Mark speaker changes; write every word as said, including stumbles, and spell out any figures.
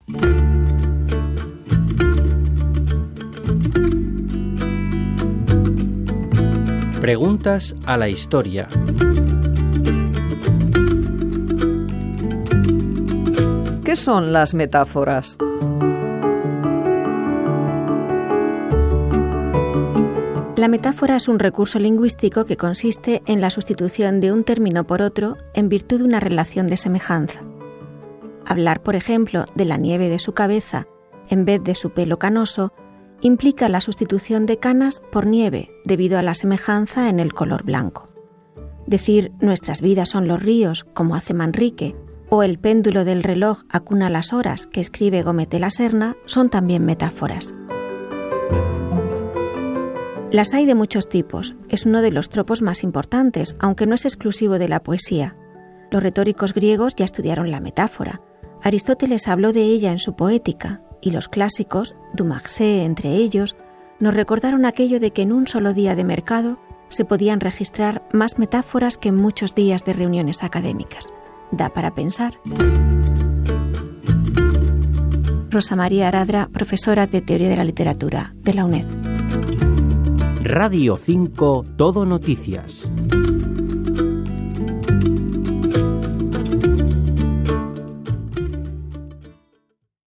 Speaker 1: Preguntas a la historia.
Speaker 2: ¿Qué son las metáforas?
Speaker 3: La metáfora es un recurso lingüístico que consiste en la sustitución de un término por otro en virtud de una relación de semejanza. Hablar, por ejemplo, de la nieve de su cabeza en vez de su pelo canoso implica la sustitución de canas por nieve debido a la semejanza en el color blanco. Decir nuestras vidas son los ríos, como hace Manrique, o el péndulo del reloj acuna las horas, que escribe Gómez de la Serna, son también metáforas. Las hay de muchos tipos, es uno de los tropos más importantes, aunque no es exclusivo de la poesía. Los retóricos griegos ya estudiaron la metáfora. Aristóteles habló de ella en su Poética, y los clásicos, Dumarsais entre ellos, nos recordaron aquello de que en un solo día de mercado se podían registrar más metáforas que en muchos días de reuniones académicas. Da para pensar. Rosa María Aradra, profesora de Teoría de la Literatura de la UNED.
Speaker 1: Radio cinco, Todo Noticias.